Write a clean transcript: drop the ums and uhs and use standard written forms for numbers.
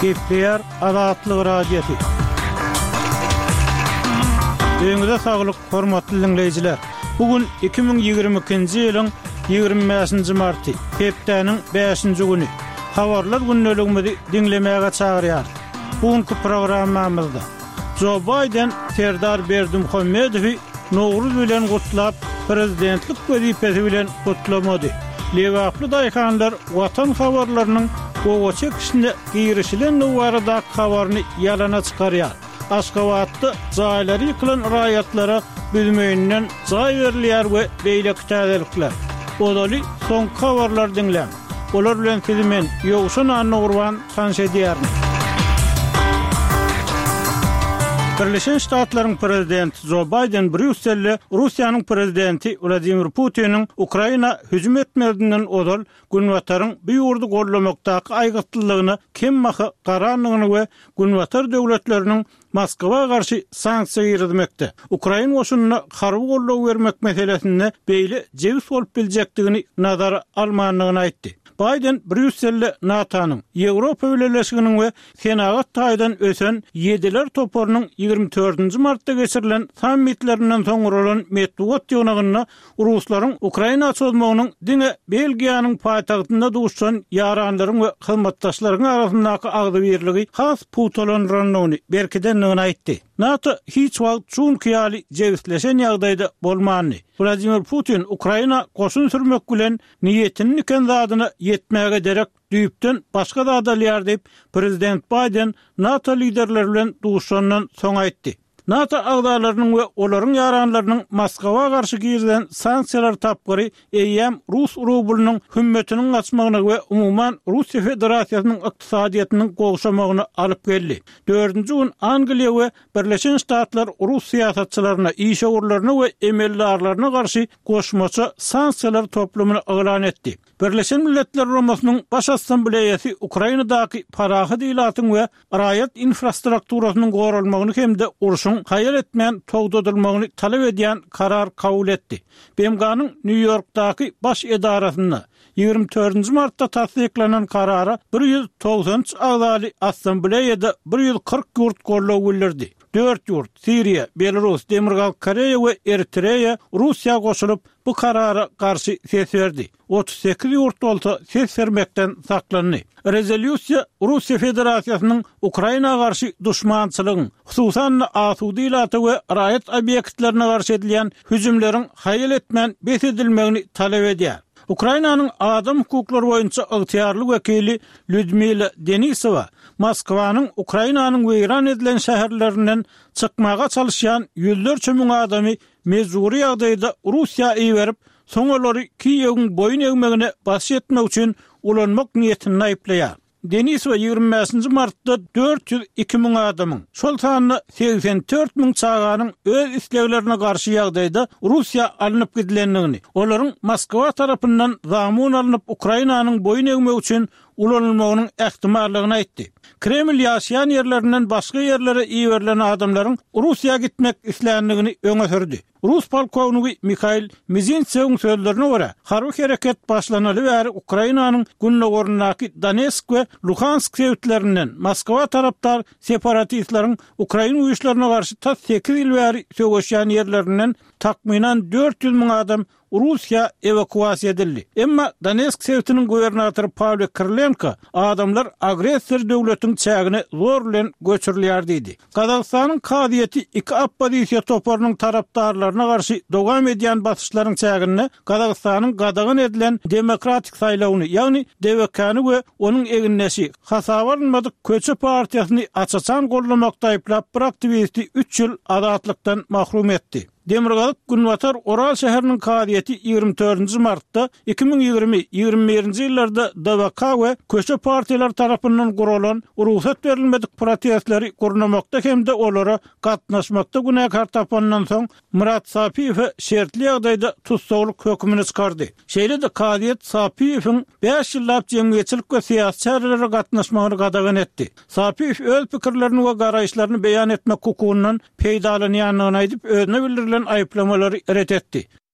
Kepler Azatlyk radiosu. Öňüňizde saglyk, hormatly dinleyijiler. Bugün 2022-nji ýylyň 25-nji marty, hepdeniň 5-nji güni. Habarlar günneligimizi dinlemäge çagyrýar. Bugünkü programmamyzda Joe Biden Serdar Berdimuhammedowy Nowruz bilen gutlap, prezidentlik wezipesi bilen gutlamady. Lewaply daýkanlar watan habarlarynyň gowa çekişine girişilen nuwarada habaryny ýalana çykarýar. Aşgabatda jaýlary ýykylan raýatlara bilmeýinden jaý berilýär we beýle täzelikler. Olaly soň habarlar dinlän. Olar bilen sizimen ýogşan anagurwan tanşedýärmi? Birleşen Ştatlaryň prezidenti Joe Biden Brüsselde Russiýanyň prezidenti Vladimir Putinin Ukraina hüjüm etmedinden odal günwataryň bu ýurdu gollamakdaky aýgyrtlylygyny kemmahy garanyny we günwatar döwletleriniň Moskwa garşy sanksiýa ýerdirmekde. Ukraina goşunyna harby gollaw bermek meselesinde beýle jebis bolup biljekdigini nazara almanlygyny aýtdy. Biden Brüsselde NATO'nun, Ýewropa Birleşiginiň we Senagat taýdan ösen ýediler toporunyň 24-nji martda geçirilen sammitlerinden soň olan metbuat ýygnagyna Ruslaryň Ukraina çözmeginiň diňe Belgiýanyň paýtagtynda duşan ýaranlaryň we hyzmatdaşlaryň arasyndaky agdybirligi has putolanryny berkidenligini aýtdy. NATO hiç wagt çunkyýaly jebisleşen ýagdaýda bolmany. Vladimir Putin Ukraina goşun sürmek bilen niýetini eken zadyna ýetmäge derek düýpden başga dadalýar diýip prezident Biden NATO liderleri bilen duşandan soň aýtdy. NATO agdalarynyň we olaryň ýaranlarynyň Moskwa garşy girdilen sanksiýalar tapgary eýem Rus rublynyň hümmetiniň açmagyna we umumyň Russiýa Federasiýasynyň ykdysadyýatynyň gowşamagyna alyp geldi. 4-nji gün Angliýa we Birleşen Ştatlar Rus siýasatçylaryna, işgörlerine we emellarlaryna garşy goşmaça sanksiýalar toplumyny elan etdi. Birleşen Milletler Romasynyň baş assambleýasy Ukrainadaky parahy diýlatyň we raýat infrastrukturasynyň goralmagyny hemde uruşyň hayal etmeyen togdodulmagyny talep edýän karar kabul etdi. BMG'nyň New York'daky baş edarasyna 24-nji martda tasdiklanan karara 190 agdaly assambleýada 140 ýurt gollaw bildirdi. 4 ýurt Siriýa, Belarus, Demirgal Koreýa we Eritreýa Russiýa goşulyp bu karara garşy ses berdi. 38 ýurt bolsa ses bermekden saklandy. Rezolýusiýa Russiýa Federasiýasynyň Ukraina garşy duşmançylygyň, hususan asudiýlaty we raýat obyektlerine garşy edilýän hüjümleriň hayal etmän besedilmegini talep edýär. Ukrainanyň adam hukuklary boýunça ygtyýarly wekili Lyudmila Denisowa Moskwanyň Ukrainanyň weýran edilen şäherlerinden çykmaga çalışýan ýüzlerçe müň adamy mejburi ýagdaýda Russiýa iýerip, soň olary Kiýewiň boyun egmegine baş etmek üçin ulanmak niýetini aýplaýar. Denisowa 25-nji martda 402 müň adamyň, şol sanyny 84 müň çaganyň öz isleglerine garşy ýagdaýda Russiýa alınıp gidilenligini, olaryň Moskwa tarapyndan zamun alınıp Ukrainanyň boyun egmek üçin ulanylmagynyň ähtimallygyny aýtdy. Kreml ýaşaýan ýerlerinden başga ýerlere iýerilen adamlaryň Russiýa gitmek isleýänligini öňe sürdi. Rus polkowniky Mikhail Mizintsewiň sözlerine görä, harby hereket başlanaly bäri Ukrainanyň günnägorundaky Donetsk we Luhansk şäherlerinden Moskwa tarapdar separatistlaryň Ukraina güýçlerine garşy 8 ýyl bäri söwüşýän ýerlerinden takminan 400 müň adam Russiýa evakuasiýa edildi. Emma Donetsk şäheriniň gubernatory Pavlo Kirilenko adamlar agressor döwletiň çägine zor bilen göçürilýär diýdi. Gazagstanyň kadiýeti iki oppozisiýa toporunyň tarapdarlaryna garşy dowam edýän basyşlaryň çägine Gazagstanyň gadagyn edilen demokratik saýlawyny, ýagny DVK-ny we onuň eginleşi Hasabarmadyk Köçe partiýasyny açaçan gollamakda aýplap bir aktivisti 3 ýyl azatlykdan mahrum etdi. Demirgalyk Günwatar Oral şäheriniň kadiýeti 24-nji martda 2020-21-nji ýyllarda DVK we köşe partiýalar tarapyndan gurulan ruhsat berilmedik protestleri gurnamakda hemde olara gatnaşmakda günäkar tapandan soň Murat Sapiýew şertli ýagdaýda tutsaglyk hökmüni çykardy. Şeýle-de kadiýet Sapiýewiň 5 ýyllap jemgyýetçilik we siýasat çarelere gatnaşmagyny gadagan etdi. Sapiýew öz pikirlerini we garaýşlaryny beýan etmek hukukundan peýdalanýanlygyny aýdyp özüne bildirilen aýplamalary ret etdi.